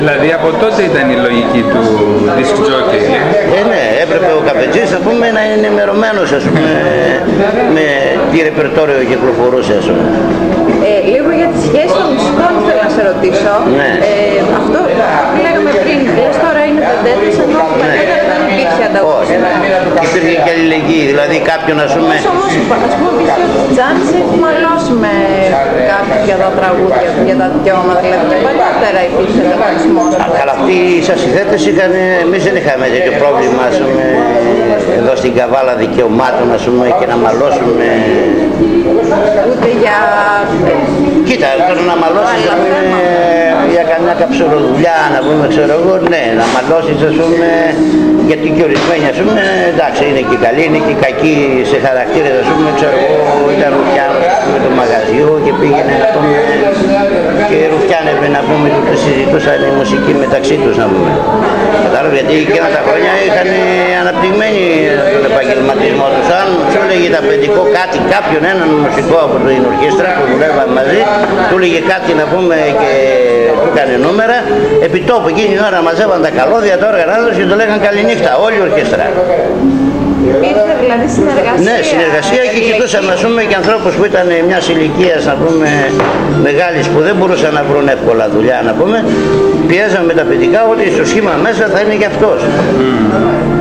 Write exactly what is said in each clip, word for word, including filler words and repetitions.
Δηλαδή από τότε ήταν η λογική του disc jockey. Ε, ναι, έπρεπε ο καφετζής να πούμε να είναι ενημερωμένος, ας πούμε, με τι ρεπερτόριο κυκλοφορούσε, ας πούμε. Ε, λίγο για τη σχέση των μουσικών θέλω να σε ρωτήσω. Ναι. Ε, αυτό που λέγαμε πριν, λες τώρα είναι τεντέτες, ενώ παλιότερα δεν υπήρχε ανταγωνισμό. Υπήρχε και αλληλεγγύη, δηλαδή κάποιον, ας πούμε... Πώς όμως, ας πούμε, πιστεύω ότι ο Τζάνης έχει μαλώσει με κάποια τα τραγούδια για τα δικαιώματα, δηλαδή και παλιότερα υπήρχε ανταγωνισμό. Αλλά αυτοί οι σασιθέτες είχαν, εμείς δεν είχαμε τέτοιο πρόβλημα, ας πούμε, εδώ στην Καβάλα δικαιωμάτων, ας πούμε, και να μαλώσουμε. Ούτε για... Κοίτα, τώρα να μαλώσεις, ας πούμε, για καμιά καψουροδουλειά, να πούμε, ξέρω εγώ, ναι, να μαλώσεις, ας πούμε, γιατί και ορισμένοι, ας πούμε, εντάξει, είναι και καλοί, είναι και κακοί σε χαρακτήρες, ας πούμε, ξέρω εγώ, ήταν ρουφιάνος, ας πούμε, του μαγαζιού και πήγαινε, να πούμε, και ρουφιάνευε, να πούμε, και συζητούσαν η μουσική μεταξύ τους, να πούμε. Κατάλαβε, γιατί εκείνα τα χρόνια είχαν αναπτυγμένοι τον επαγγελματισμό τους. Αν σου έλεγε τα παιδικό κάτι, κάποιον, έναν μουσικό από την ορχήστρα που δουλεύαμε μαζί, του έλεγε κάτι, να πούμε, και του έκανε νούμερα, επί τόπου εκείνη την ώρα μαζεύαν τα καλώδια, τα όργανα τους και του λέγαν καληνύχτα, όλη η ορχήστρα. Υπήρχε δηλαδή συνεργασία. Ναι, συνεργασία και κοιτούσαμε, ας πούμε, και ανθρώπους που ήταν μιας ηλικίας, να πούμε, μεγάλης, που δεν μπορούσαν να βρουν εύκολα δουλειά, να πούμε, πιέζαμε με τα παιδικά ότι στο σχήμα μέσα θα είναι και αυτός. Mm.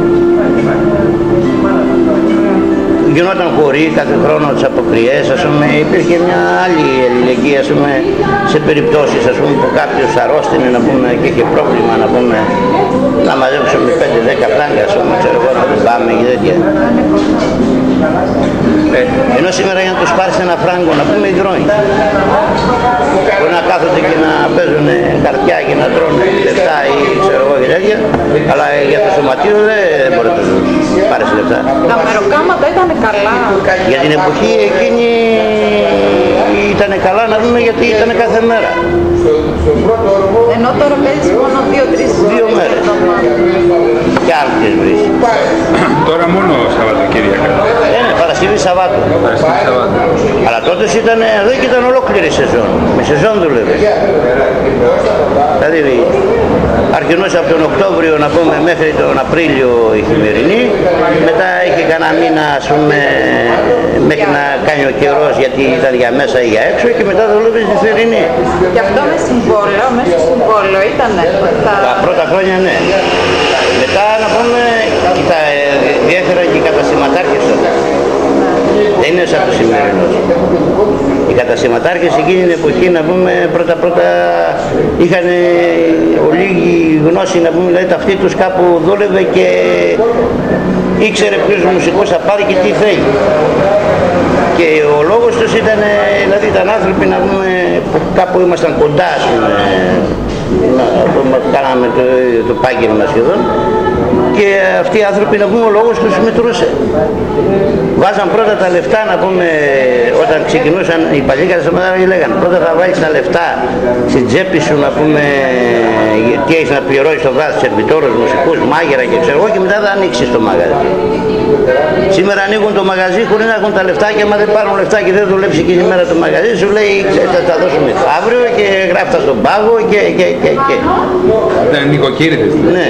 Γινόταν χωρί κάθε χρόνο τις αποκριές, ας πούμε, υπήρχε μια άλλη αλληλεγγύη, ας πούμε, σε περιπτώσεις, ας πούμε, που κάποιος αρρώστηνε, να πούμε, και είχε πρόβλημα, να πούμε, να μαζέψουμε πέντε δέκα φράγκα, ας πούμε, ξέρω εγώ, να τους πάμε και τέτοια. Ε, ενώ σήμερα για να τους πάρεις ένα φράγκο, να πούμε, ιδρώνει. Μπορεί να κάθονται και να παίζουν καρτιά και να τρώνε λεφτά ή ξέρω εγώ και τέτοια, αλλά για το σωματείο δεν μπορεί να τους πάρεις λεφτά. Τα μεροκάματα ήταν καλά. Για την εποχή εκείνη ήταν καλά, να δούμε, γιατί ήταν κάθε μέρα. Ενώ τώρα παίζεις μόνο δύο-τρεις δύο μέρες. Και αν τις βρεις. Τώρα μόνο Σαββατοκύριακα. Ε, ναι, Παρασκευή Σαββάτου. Παρασκευή Σαββάτου. Αλλά τότε ήταν, εδώ και ήταν ολόκληρη σεζόν. Με σεζόν δούλευε. Δηλαδή αρχινούσε από τον Οκτώβριο, να πούμε, μέχρι τον Απρίλιο η χειμερινή. Μετά είχε κανένα μήνα, ας πούμε, μέχρι να κάνει ο καιρός, γιατί ήταν για μέσα ή για έξω, και μετά δούλευε στη θερινή. Και αυτό με συμβόλαιο, μέσα στο συμβόλαιο ήταν τα... Τα πρώτα χρόνια, ναι. Μετά, να πούμε, τα διέφεραν και οι καταστηματάρχες τότε. Δεν είναι σαν το σημερινός. Οι καταστηματάρχες εκείνη την εποχή, να πούμε, πρώτα πρώτα είχαν ολίγη γνώση, να πούμε, δηλαδή ταυτή τους κάπου δούλευε και ήξερε ποιους μουσικούς θα πάρει και τι θέλει. Και ο λόγος τους ήταν, δηλαδή ήταν άνθρωποι, να πούμε, που κάπου ήμασταν κοντά, ας πούμε, κάναμε το, το πάγγελμα σχεδόν, και αυτοί οι άνθρωποι, να πούμε, ο λόγος τους μετρούσε. Βάζαν πρώτα τα λεφτά, να πούμε, όταν ξεκινούσαν οι παλιοί καταστηματάρχες, λέγανε πρώτα θα βάλεις τα λεφτά στην τσέπη σου, να πούμε, τι έχεις να πληρώσεις το βράδυ, σερβιτόρους, μουσικούς, μάγειρα και ξέρω εγώ, και μετά θα ανοίξεις το μαγαζί. Σήμερα ανοίγουν το μαγαζί χωρίς να έχουν τα λεφτά, και άμα δεν πάρουν λεφτά και δεν δουλέψει εκείνη η μέρα το μαγαζί, σου λέει θα τα δώσουμε αύριο και γράφτα στον πάγο και και και και. Ναι, νοικοκύριδες. Ναι.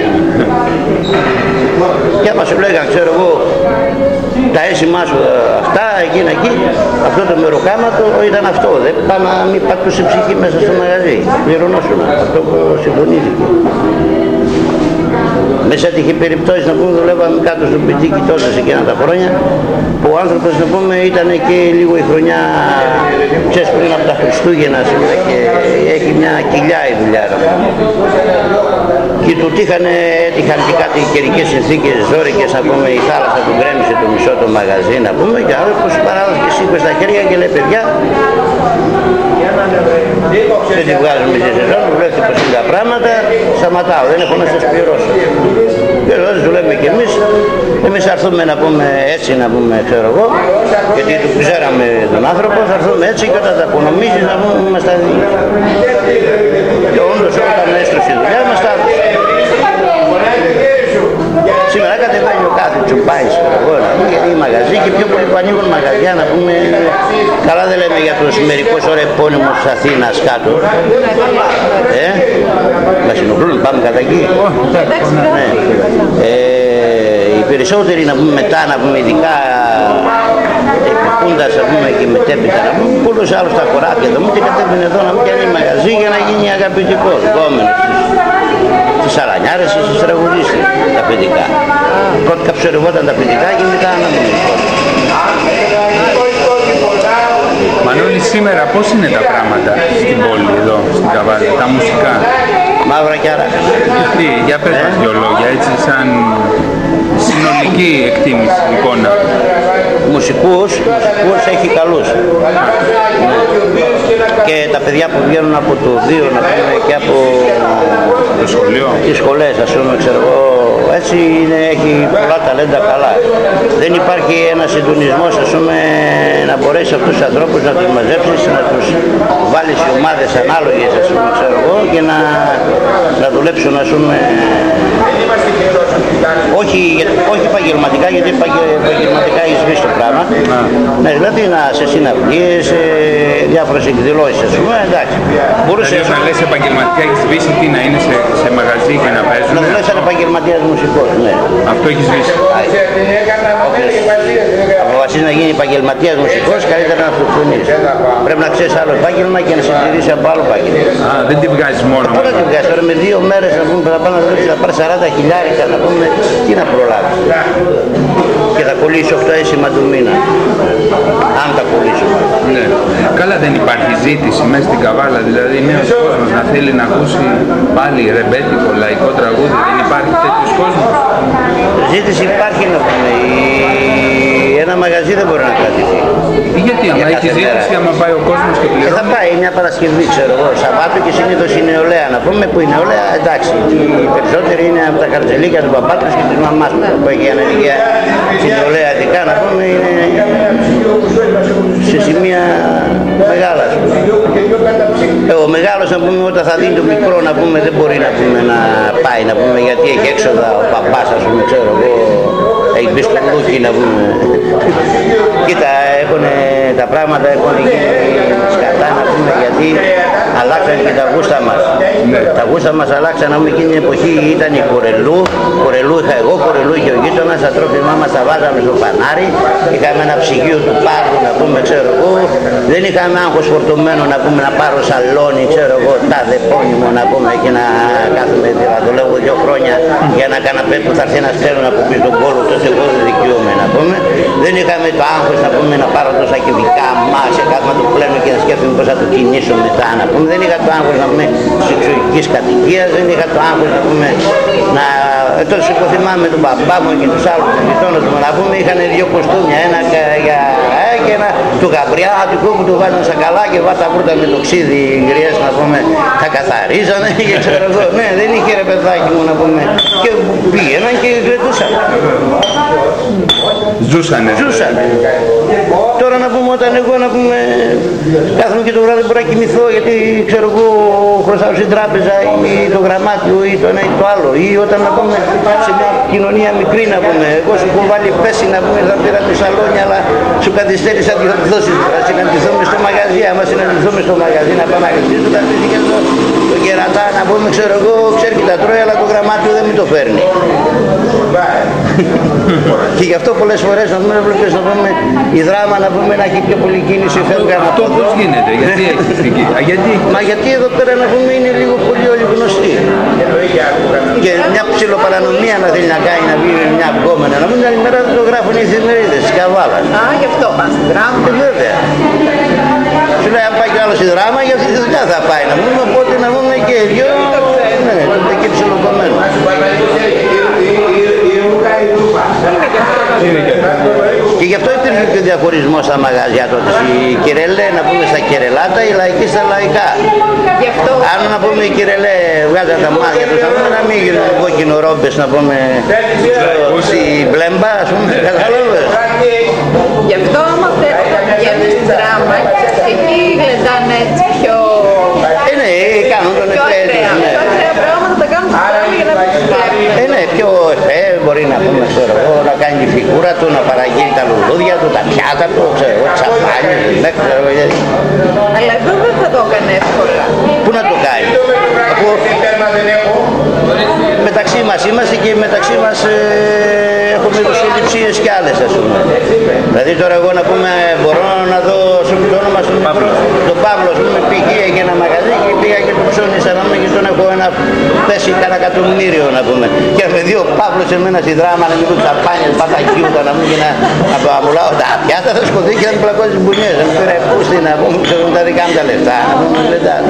Και άμα σου λέγαν, ξέρω εγώ, τα έσημά σου αυτά, εκείνα εκεί, αυτό το μεροκάματο ήταν αυτό. Δεν πάει να μην πατούσε ψυχή μέσα στο μαγαζί. Πληρωνόσουν αυτό που συμφωνήθηκε. Μέσα είχε περιπτώσεις, να πούμε, δουλεύαμε κάτω στο πιτζίκι τότε σε εκείνα τα χρόνια, που ο άνθρωπος, να πούμε, ήταν και λίγο η χρονιά, ξέρεις, πριν από τα Χριστούγεννα, σήμερα, και έχει μια κοιλιά η δουλειά. Και του τύχανε, έτυχαν και κάτι καιρικές συνθήκες ζώρικες, να πούμε, η θάλασσα του γκρέμισε το μισό το μαγαζί, να πούμε, και άλλο πως παράδοσε και σήκωσε στα χέρια και λέει, παιδιά, δεν τη βγάζουμε στη σεζόν, βλέπετε πως είναι τα πράγματα, σταματάω, δεν έχω να σας πληρώσω. Και εδώ δουλεύουμε κι εμείς, εμείς θα έρθουμε, να πούμε, έτσι, να πούμε, ξέρω εγώ, γιατί του ξέραμε τον άνθρωπο, θα έρθουμε έτσι και όταν τα απονομίζεις, να πούμε, μας τα δίνει. Και όντως όταν έστρωσε η δουλειά μας τα έδωσε. Σήμερα κατεβαίνει ο κάθε τσουπάης, γιατί οι μαγαζί, και πιο πολύ που ανοίγουν μαγαζιά, να πούμε, καλά δεν λέμε για τους μερικούς ώρες επώνυμους της Αθήνας κάτω. Ε? Μας ενοχλούν, πάμε κατά εκεί. Εντάξει, Ναι. Ε, οι περισσότεροι να πούμε μετά, να πούμε ειδικά επικούντας να πούμε και μετέπειτα να πούμε, πολλούς άλλους τα χωράφια εδώ μου και κατέβαινε εδώ να μην κάνει μαγαζί για να γίνει αγαπητικός, γκόμενος στις σαλανιάρες ή στις τραγουδίστες, τα παιδικά. Πρώτα καψορευόταν τα παιδικά και μετά να μην Μανώλη, σήμερα πώς είναι τα πράγματα στην πόλη εδώ, στην Καβάλα, τα μουσικά? μαύρα και άρα. Τι, για πες μας δυο λόγια, έτσι σαν συνολική εκτίμηση, εικόνα. Μουσικούς, μουσικούς έχει καλούς. Ναι. Και τα παιδιά που βγαίνουν από το δύο να πούμε και από Το σχολείο. τις σχολές, ας πούμε, ξέρω εγώ, έτσι είναι, έχει πολλά ταλέντα καλά. Δεν υπάρχει ένα συντονισμός, ας πούμε, να μπορέσει αυτούς τους ανθρώπους να τους μαζέψεις, να τους βάλεις σε ομάδες ανάλογες, ας πούμε, ξέρω εγώ, και να, να δουλέψουν, ας πούμε, όχι, όχι επαγγελματικά, γιατί επαγγελματικά έχει σβήσει το πράγμα. Ναι, δηλαδή να σε συναυλίες, σε διάφορες εκδηλώσεις, ας πούμε, εντάξει. Μπορούσε Δηλαδή όταν λες επαγγελματικά έχει σβήσει, τι να είναι σε, σε μαγαζί και να παίζουν? να δουλεύει σαν επαγγελματίας μουσικός, ναι. Αυτό έχει σβήσει. Αποφασίζει να γίνει επαγγελματίας μουσικός, καλύτερα να αυτοκτονείς. Πρέπει να ξέρεις άλλο επάγγελμα και να συντηρήσεις από άλλο επάγγελμα. Α, δεν τη βγάζεις μόνο. Πού να τη βγάζεις τώρα, με δύο μέρες να πούμε, θα πάνε να δουλέψεις, θα πάρεις σαράντα χιλιάρικα, να πούμε, τι να προλάβεις. Και θα κολλήσει οκτώ έσημα του μήνα. Αν τα κολλήσω. Ναι. Καλά, δεν υπάρχει ζήτηση μέσα στην Καβάλα, δηλαδή νέος κόσμος να θέλει να ακούσει πάλι ρεμπέτικο, λαϊκό τραγούδι, δεν υπάρχει τέτοιος κόσμος? Ζήτηση υπάρχει να πούμε. Η... Ένα μαγαζί δεν μπορεί να κρατηθεί. Γιατί, άμα έχει ζήτηση, άμα πάει ο κόσμος και Και πληρώνει. θα πάει μια Παρασκευή, ξέρω εγώ, Σαββάτου και συνήθως η νεολαία. Να πούμε που η νεολαία, εντάξει, οι περισσότεροι είναι από τα καρτζελίκια του παπάτους και της μαμάς του, που έχει ανεργία η νεολαία ειδικά, να πούμε, είναι σε σημεία μεγάλα, ας πούμε. Ε, ο μεγάλος, να πούμε, όταν θα δίνει το μικρό, να πούμε, δεν μπορεί να, πούμε, να πάει, να πούμε, γιατί έχει έξοδα ο παπάς, ας πούμε, ξέρω εγώ, έχει μπει στο λούκι, να πούμε. Κοίτα, έχουνε, τα πράγματα έχουν γίνει σκατά, να πούμε, γιατί αλλάξαν και τα γούστα μας. Ναι. Τα γούστα μας αλλάξαν, να πούμε, εκείνη την εποχή ήταν η κορελού, κορελού είχα εγώ, κορελού είχε ο γείτονας, τα τρόφιμά μας τα βάζαμε στο φανάρι, είχαμε ένα ψυγείο του πάρου, να πούμε, ξέρω εγώ, δεν είχαμε άγχος φορτωμένο, να πούμε, να πάρω σαλόνι, ξέρω εγώ, τάδε πόνιμο, να πούμε, και να κάθομαι, να το λέω δύο χρόνια για ένα καναπέ που θα έρθει ένας ξέρουν από πίσω τον κόλλο, τότε εγώ δεν δικαιούμαι, να πούμε. Δεν είχαμε το άγχος, να πούμε, να πάρω τόσα κυβικά μάσια, κάθε να το πλένω και να σκέφτομαι πώς θα το κινήσω μετά, να πούμε. Δεν είχα το άγχος, να πούμε, της εξωτερικής κατοικίας, δεν είχα το άγχος, να πούμε, να... Ε, τότε υποθυμάμαι τον μπαμπά μου και τους άλλους τους γειτόνους μου, να πούμε, είχαν δύο κοστούμια, ένα για... Ε, και ένα του Γαμπριάτικου που του βάζουν στα καλά και βάτα πρώτα με το ξύδι γριές, να πούμε, τα καθαρίζανε και ξέρω εγώ. Ναι, δεν είχε ρε παιδάκι μου, να πούμε, και πήγαιναν και γλεντούσαν. Ζούσανε. Ζούσανε. Τώρα να πούμε, όταν εγώ, να πούμε, κάθομαι και το βράδυ μπορώ να κοιμηθώ γιατί ξέρω εγώ χρωστάω στην τράπεζα ή το γραμμάτιο ή το ένα ή το άλλο, ή όταν, να πούμε, σε μια κοινωνία μικρή, να πούμε, εγώ σου έχω βάλει πέση, να πούμε, θα πήρα το σαλόνι, αλλά σου καθυστέρησα ότι θα τη δώσεις, θα συναντηθούμε στο μαγαζί, άμα συναντηθούμε στο μαγαζί να πάμε να χρηστήσω, θα πεις και το, το κερατά, να πούμε, ξέρω εγώ, ξέρει και τα τρώει, αλλά το γραμμάτιο δεν μου το φέρνει. Και γι' αυτό πολλές φορές, να πούμε, βλέπεις, να πούμε, η δράμα, να πούμε, να έχει πιο πολύ κίνηση, φεύγαν από Αυτό εδώ. πώς γίνεται, γιατί έχεις εκεί, α, γιατί? Μα γιατί εδώ πέρα, να πούμε, είναι λίγο πολύ όλοι γνωστοί. Και μια ψιλοπαρανομία να θέλει να κάνει, να βγει μια γκόμενα, να μην την άλλη μέρα δεν το γράφουν οι εφημερίδες της Καβάλας. Α, γι' αυτό πας στη δράμα. Ε, βέβαια. Σου λέει, αν πάει κι άλλο στη δράμα, για αυτή τη δουλειά θα πάει, να πούμε, οπότε να πούμε και δυο, ναι, τότε και ψιλοκομμένο. Και γι' αυτό υπήρχε και ο διαχωρισμός στα μαγαζιά τότε. Οι κυρελέ, να πούμε, στα κυρελάτα, οι λαϊκοί στα λαϊκά. Γι' αυτό. Αν, να πούμε, οι κυρελέ βγάζαν τα μάτια τους, να πούμε, να μην γίνουν κόκκινο ρόμπες, να πούμε, στη μπλέμπα, ας πούμε, κατάλαβες. Γι' αυτό άμα θέλετε να πηγαίνεις στη δράμα, εκεί γλεντάνε έτσι πιο... Ε, ναι, κάνουν τον πιο εφέ, ωραία. ναι. Πιο ωραία πράγματα τα κάνουν στη δράμα για να μην τους βλέπουν. Ε, ναι, πιο εφέ, μπορεί να πούμε, ξέρω εγώ, να κάνει τη φιγούρα του, να παραγγείλει τα λουλούδια του, τα πιάτα του, ξέρω εγώ, τσαπάνι, ναι, ξέρω εγώ. Αλλά εδώ δεν θα το έκανε εύκολα. Πού να το κάνει. Αφού μεταξύ μας είμαστε και μεταξύ μας ε, έχουμε δοσοληψίες κι άλλες, ας πούμε. Δηλαδή τώρα εγώ να πούμε μπορώ να δω το όνομα στον Παύλο. Τον Παύλο, ας πούμε, πήγε και ένα μαγαζί και πήγα και το ψώνισα να πούμε και τον έχω ένα πέσει κανένα εκατομμύριο, να πούμε. Και με δύο Παύλος εμένα στη δράμα να μην δουν τσαπάνιες, πατακιούτα να μου και να απαμουλάω τα πιάτα, θα σκοτεί και να μου πλακώσει τις μπουνιές. Να μου πει ρε πούστη να πούμε, ξέρουν τα δικά μου τα λεφτά, να πούμε λεφτά.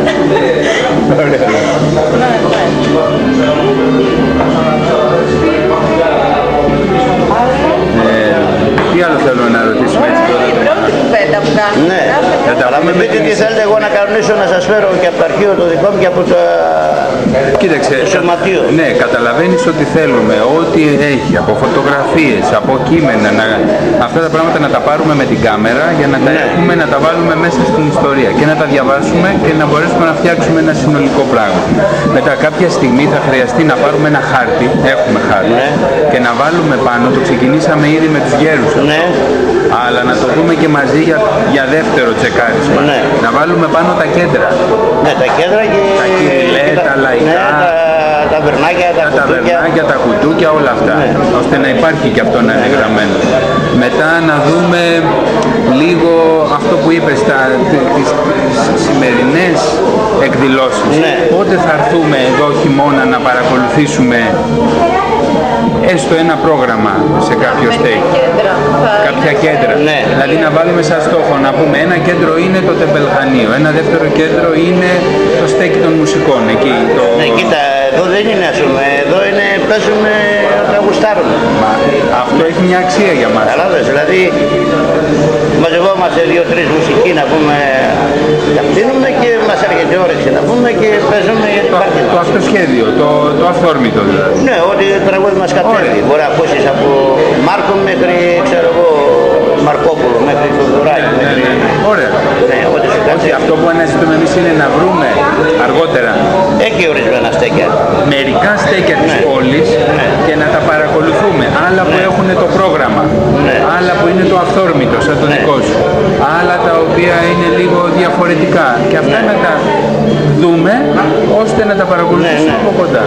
Τι άλλο θέλω να ρωτήσουμε έτσι τώρα? Η πρώτη κουβέντα που κάνουμε. Ναι, αλλά με πείτε τι θέλετε εγώ να κανονίσω να σας φέρω και από το αρχείο το δικό μου και από το Κοίταξε, σωματείο. Ναι, καταλαβαίνεις ότι θέλουμε ό,τι έχει από φωτογραφίες, από κείμενα, να, αυτά τα πράγματα να τα πάρουμε με την κάμερα για να τα Ναι. έχουμε, να τα βάλουμε μέσα στην ιστορία και να τα διαβάσουμε και να μπορέσουμε να φτιάξουμε ένα συνολικό πράγμα. Μετά κάποια στιγμή θα χρειαστεί να πάρουμε ένα χάρτη, έχουμε χάρτη, Ναι. και να βάλουμε πάνω, το ξεκινήσαμε ήδη με τους γέρους αυτό, Ναι. αλλά να το δούμε και μαζί για, για δεύτερο τσεκάρισμα. Ναι. Να βάλουμε πάνω τα κέντρα. Ναι, τα κέντρα και Τα κυριλέ, και τα λαϊκά, ναι, τα, τα βερνάκια, τα, τα κουτούκια. ταβερνάκια, τα κουτούκια, όλα αυτά, Ναι. ώστε να υπάρχει και αυτό να είναι γραμμένο. Μετά να δούμε λίγο αυτό που είπες, τα, τις, τις σημερινές εκδηλώσεις. Ναι. Πότε θα έρθουμε εδώ χειμώνα να παρακολουθήσουμε έστω ένα πρόγραμμα σε κάποιο στέκ. Κέντρα. Κάποια κέντρα. Ναι. Δηλαδή να βάλουμε σαν στόχο να πούμε ένα κέντρο είναι το τεμπελχανείο, ένα δεύτερο κέντρο είναι το στέκι των μουσικών. Εκεί, το... Ναι, κοίτα, εδώ δεν είναι ας πούμε, εδώ είναι, παίζουμε όταν γουστάρουμε. Μα, αυτό έχει μια αξία για μας. Καταλάβες, δηλαδή μαζευόμαστε δύο-τρεις μουσικοί να πούμε, τα πίνουμε και μας έρχεται όρεξη να πούμε και παίζουμε για την Το, πάρτι το μας. αυτοσχέδιο, το, το αυθόρμητο δηλαδή. Ναι, ό,τι τραγούδι μας κατέβει. Μπορεί να ακούσεις από Μάρκο μέχρι, ξέρω εγώ, Μαρκόπουλο, μέχρι το Δουράκι, Ναι, μέχρι... ναι, ναι. Ωραία. Ναι, ό,τι σου Όχι, κάτσει. αυτό που αναζητούμε εμείς είναι να βρούμε αργότερα Έχει ορισμένα στέκια. μερικά στέκια της Ναι. πόλης Ναι. και να τα παρακολουθούμε. Άλλα που Ναι. έχουν το πρόγραμμα, Ναι. άλλα που είναι το αυθόρμητο σαν το Ναι. δικό σου, άλλα τα οποία είναι λίγο διαφορετικά και αυτά Ναι. να τα δούμε ώστε να τα παρακολουθήσουμε Ναι, ναι. από κοντά.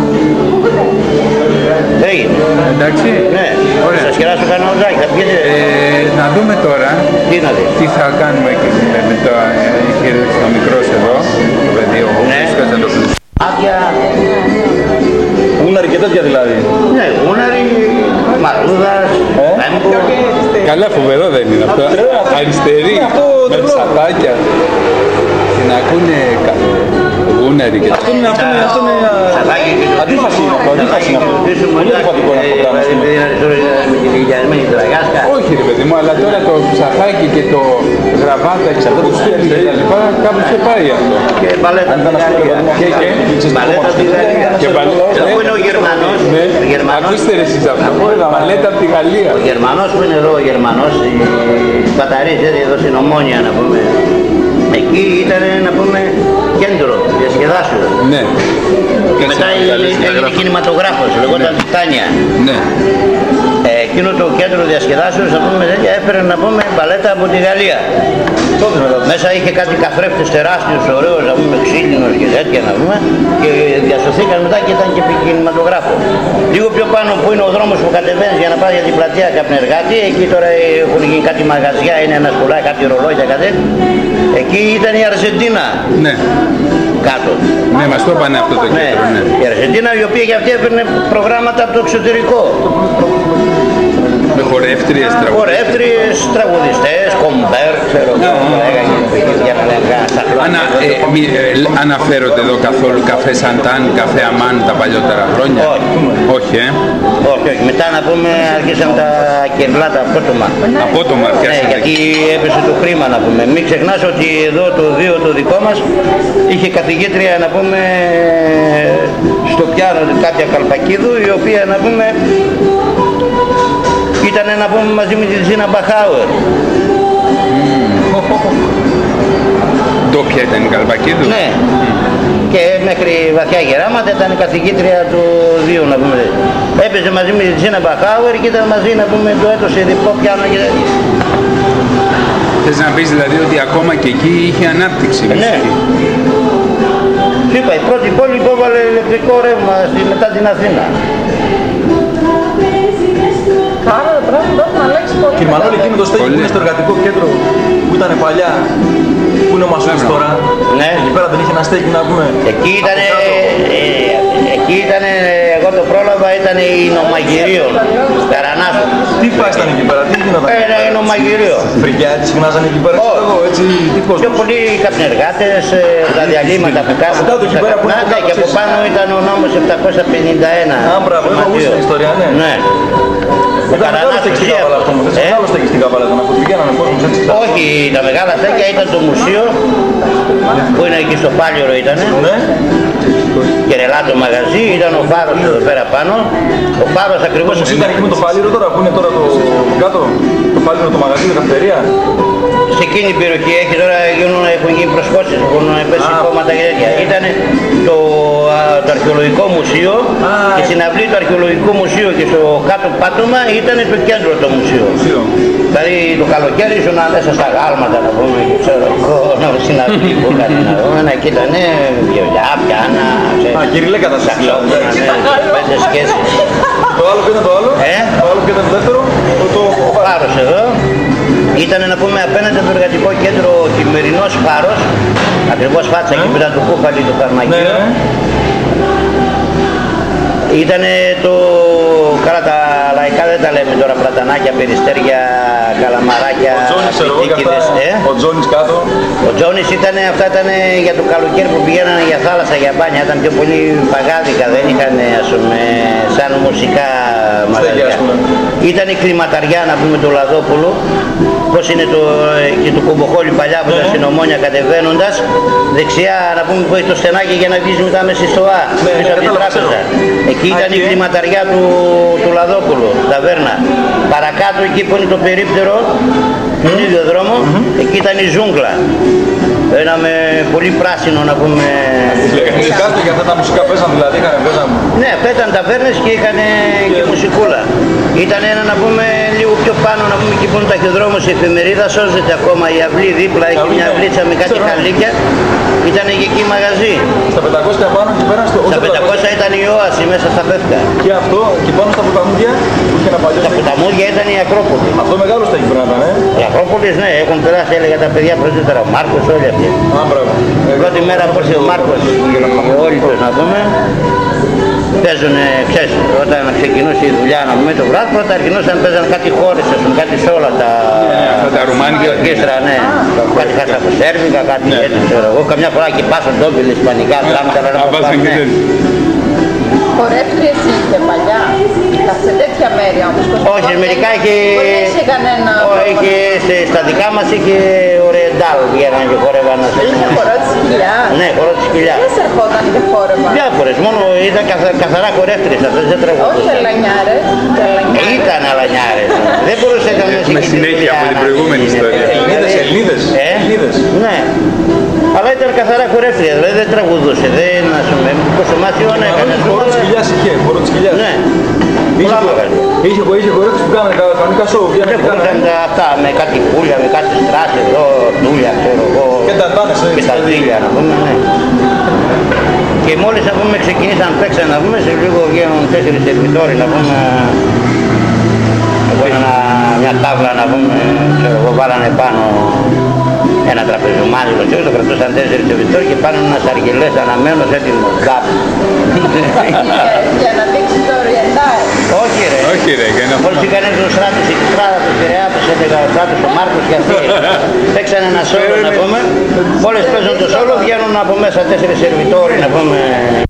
Έγινε. Εντάξει. Ναι. Ωραία. Σας κεράσω κανένα οδάκι, θα πιείτε. Ε, να δούμε τώρα Τι να δεις. τι θα κάνουμε και με, με το, είχε το μικρός εδώ, το παιδί, ο Ναι. Χρήσκας να το κλείσει. Άδεια. Ούναρη και τέτοια δηλαδή. Ναι, Ούναρη, Μαρούδας, Έμπο. Καλά, φοβερό δεν είναι αυτό. Αριστερή, Αυτό με το ψατάκια. Και να ακούνε γούναροι και Αυτό είναι, αυτό είναι, αυτό είναι Ψατάκι και το αντίφαση είναι αυτό, αντίφαση είναι αυτό. Πίσω μου, Πολύ αντιφατικό είναι αυτό το πράγμα. ε, ε, ε, με την ηλιασμένη τραγάσκα. όχι ρε παιδί μου, αλλά τώρα το ψαθάκι και το γραβάτα και το κουστούμι και τα λοιπά, κάπου σε πάει αυτό. Και μπαλέτα στη Γαλλία. Και, και, Μπαλέτα στη Γαλλία. και μπαλέ- Που είναι ο Γερμανός. Ναι, Ο Γερμανός. ακούστε ρε εσείς αυτό, μαλέτα από τη Γαλλία. Ο Γερμανός που είναι εδώ, ο Γερμανός, η Παταρίς, εδώ στην Ομόνια να πούμε. Εκεί ήταν να πούμε κέντρο διασκεδάσεως. Ναι. Και μετά έγινε κινηματογράφος, λεγόταν Τιτάνια. Ναι. Ε, εκείνο το κέντρο διασκεδάσεως να πούμε, έφερε να πούμε μπαλέτα από τη Γαλλία. Μέσα είχε κάτι καθρέφτες τεράστιους, ωραίους, να πούμε ξύλινος και τέτοια να πούμε, και διασωθήκαν μετά και ήταν και κινηματογράφο. Λίγο πιο πάνω που είναι ο δρόμος που κατεβαίνεις για να πάει για την πλατεία Καπνεργάτη, εκεί τώρα έχουν γίνει κάτι μαγαζιά, είναι ένα σκουλάκι, κάτι ρολόγια, κάτι. Εκεί ήταν η Αρζεντίνα Ναι. κάτω. Ναι, μας το είπανε αυτό το Ναι, κέντρο. Ναι. η Αρζεντίνα η οποία και αυτή έφερνε προγράμματα από το εξωτερικό. Με χορεύτριες, τραγουδιστές. Χορεύτριες, τραγουδιστές, κομπέρ, ξέρω εγώ, λέγανε για να λέγανε στα Ανα, ε, μη, ε, αναφέρονται εδώ καθόλου καφέ Σαντάν, καφέ Αμάν τα παλιότερα χρόνια. Όχι. Όχι, ε. Όχι, όχι. Μετά να πούμε αρχίσαν τα κερλά, τα απότομα. Απότομα Ναι, πιάσανε. γιατί έπεσε το χρήμα να πούμε. Μην ξεχνάς ότι εδώ το δύο το δικό μας είχε καθηγήτρια να πούμε στο πιάνο κάποια Καλπακίδου η οποία να πούμε ήταν να πούμε μαζί με τη Ζήνα Μπαχάουερ. Ντόπια ήταν η Καλπακίδου. Ναι. Και μέχρι βαθιά γεράματα ήταν η καθηγήτρια του δύο να πούμε. Έπαιζε μαζί με τη Ζήνα Μπαχάουερ και ήταν μαζί να πούμε το έτος σε διπλό πιάνο και τέτοια. Θες να πεις δηλαδή ότι ακόμα και εκεί είχε ανάπτυξη. Ναι. μουσική. Σου είπα, η πρώτη πόλη που έβαλε ηλεκτρικό ρεύμα στη- μετά την Αθήνα. Άρα τα πράγματα έχουν αλλάξει πολύ. Και μάλλον εκείνο το στέγη που Πολύ. είναι στο εργατικό κέντρο που ήταν παλιά, που είναι ο Μασούλης τώρα. Ναι. Εκεί πέρα δεν είχε ένα στέγη να πούμε. Εκεί ήταν, Από κάτω. εκεί ήταν, εγώ το πρόλαβα, ήταν η νομαγυρίο, Καρανάσου. Τι πάει ήταν εκεί πέρα, τι γινόταν. Ένα η νομαγυρίο. Φρικιάτες γυμνάζανε εκεί πέρα, ξέρω εγώ, έτσι, τι Πιο κόσμος. πολλοί καπνεργάτες, ε, τα διαλύματα που κάνουν. Από κάτω εκεί πέρα που είναι Ναι, από κάτω, και από ξέρεις. πάνω ήταν ο νόμος επτακόσια πενήντα ένα. Α, μπράβο, έχω ακούσει την ιστορία, ναι. Ναι. Ο Ήταν μεγάλο Καρανάσου στέγη στην ζει Καβάλα αυτό. αυτό όμως, έτσι, Ε, μεγάλο στέγη στην Καβάλα ήταν, αφού πηγαίνανε κόσμος έτσι. Όχι, τα μεγάλα στέκια ήταν το μουσείο, που είναι εκεί στο Πάλιωρο ήταν. Ναι, Και ρελάτο μαγαζί, ήταν ο φάρος εδώ πέρα πάνω. Ο φάρος ακριβώς όμως ήταν εκεί με το Πάλιρο τώρα, που είναι τώρα το κάτω, το Πάλιρο το μαγαζί, η καφετερία. σε εκείνη την περιοχή έχει τώρα γίνουν, έχουν γίνει προσχώσεις, έχουν πέσει Α, κόμματα και τέτοια. ναι. Ήταν το, α, το αρχαιολογικό μουσείο Α, και ε. στην αυλή του αρχαιολογικού μουσείου και στο κάτω πάτωμα ήταν το κέντρο το μουσείο. Μουσείο. Δηλαδή το καλοκαίρι ήσουν μέσα στα γάλματα να πούμε και ξέρω εγώ, να στην αυλή που κάτι να δούμε, να εκεί ήταν βιολιά, πιάνα, Α, κυριλέ κατάσταση. σαξόφωνα, ναι, πέντε σχέσεις. Το άλλο ποιο ήταν το άλλο, Ε? το άλλο ποιο ήταν το δεύτερο, το, το, Ο φάρος εδώ ήταν να πούμε απέναντι από το εργατικό κέντρο ο χειμερινός φάρος, ακριβώς φάτσα εκεί που ήταν το κούφαλι του ναι, φαρμακείου. ναι. Ήτανε το, καλά τα λαϊκά δεν τα λέμε τώρα, πλατανάκια, περιστέρια, καλαμαράκια, Ο Τζόνις, ξέρω εγώ, και πιτίκιδες, αυτά, ε. ο Τζόνις κάτω. Ο Τζόνις ήταν, αυτά ήταν για το καλοκαίρι που πηγαίνανε για θάλασσα, για μπάνια, ήταν πιο πολύ παγάδικα, δεν είχαν ας πούμε σαν μουσικά μαγαζιά. ας πούμε. Ήταν η κλιματαριά να πούμε του Λαδόπουλου, πώς είναι το, και το Κομποχόλι παλιά που ήταν Ναι. στην Ομόνια κατεβαίνοντας, δεξιά να πούμε που έχει το στενάκι για να βγεις μετά μέσα στη ΣΟΑ, Ναι, πίσω ναι, από την κατάλαβα, τράπεζα. ξέρω. Εκεί Α, ήταν η εκεί, ε. κλιματαριά του, του Λαδόπουλου, ταβέρνα. Παρακάτω εκεί που είναι το περίπτερο, τον ίδιο δρόμο, εκεί ήταν η ζούγκλα. Ένα με πολύ πράσινο να πούμε. Κάτω και αυτά τα μουσικά παίζαν δηλαδή, είχαν παίζαν. Ναι, αυτά ήταν ταβέρνες και είχαν και μουσικούλα. Ήταν ένα να πούμε λίγο πιο πάνω, να πούμε εκεί που είναι το ταχυδρόμος, η εφημερίδα σώζεται ακόμα, η αυλή δίπλα, έχει Αυλή, μια ναι. αυλίτσα με κάτι Ξέρω. χαλίκια. Ήταν και εκεί μαγαζί. Στα πεντακόσια πάνω εκεί πέρα, στο Στα πεντακόσια ήταν η όαση μέσα στα πεύκα. Και αυτό, και πάνω στα ποταμούδια, που είχε ένα παλιό Τα στέγη. ποταμούδια ήταν η Ακρόπολη. Αυτό μεγάλο στέγη πρέπει να ήταν, ε. Οι Ακρόπολης, ναι, έχουν περάσει, έλεγα τα παιδιά πρωτήτερα, ο Μάρκος, όλοι αυτοί. Α, μπράβο. Πρώτη μέρα που ήρθε ο Μάρκος και όλοι τους να πούμε, παίζουν, ξέρεις, όταν ξεκινούσε η δουλειά να πούμε το βράδυ, πρώτα αρχινούσαν παίζαν κάτι χώρες, ας πούμε, κάτι σε όλα τα... αυτά τα ρουμάνικα. η ορκέστρα, ναι, κάτι χασαποσέρβικα, κάτι έτσι, ξέρω εγώ, καμιά φορά και πάσαν ντόμπιλ, ισπανικά, πράγματα, αλλά να Α, βάζανε και ναι. τέτοια. Χορεύτριες είχε παλιά, σε τέτοια μέρη όμως. Όχι, μερικά είχε... Μπορεί να είχε κανένα... Ω, είχε σε- στα δικά μας είχε ορεντάλ, βγαίναν και χόρευαν. ας πούμε. Είχε χορό της κοιλιάς. Ναι, χορό της κοιλιάς. Ποιες ερχόταν και χόρευαν. Διάφορες, μόνο ήταν καθα- καθαρά χορεύτριες, αυτές δεν Όχι τραγουδούσαν. ελανιάρες. ελανιάρες. Ήταν αλανιάρες. Δεν μπορούσε κανένας Έχουμε εκεί τη συνέχεια δουλειά από την να προηγούμενη γίνει. ιστορία. Ελληνίδες, Ελληνίδες, Ε, Ελληνίδες. ναι. Αλλά ήταν καθαρά χορεύτρια, δηλαδή δεν τραγουδούσε, δεν ας πούμε, πόσο μάθιον έκανε. Χορό της κοιλιάς είχε, χορό της κοιλιάς. Ναι. Είχε, Πολλά χο- μαγαζιά. είχε, είχε χορεύτες που κάνανε κα- κανονικά σοου, βγαίνανε Δεν και κάνανε. μπορούσαν τα- αυτά με κάτι πουλια, με κάτι στράση εδώ, δούλια, ξέρω εγώ. Και ταντάνες, ε, Και τα δηλαδή. δίλια, να πούμε, ναι. Και μόλις να πούμε ξεκινήσαν, παίξαν να πούμε, σε λίγο βγαίνουν τέσσερις σερβιτόροι να πούμε. Εγώ ένα, μια τάβλα να πούμε, ξέρω εγώ, βάλανε πάνω ένα τραπεζομάνιλο και το κρατούσαν τέσσερις σερβιτόροι και πάνω ένας αργυλές αναμένος έτοιμος. Κάπου. Για να δείξει το οριεντάρι. Όχι ρε. Όχι ρε, κανένα Μόλις είχαν έρθει ο Στράτης, η Στράτα του Πειραιά, τους έλεγα ο Στράτης, ο Μάρκος και αυτοί. Παίξαν ένα σόλο να πούμε. Μόλις παίζουν το σόλο βγαίνουν από μέσα τέσσερις σερβιτόροι να πούμε.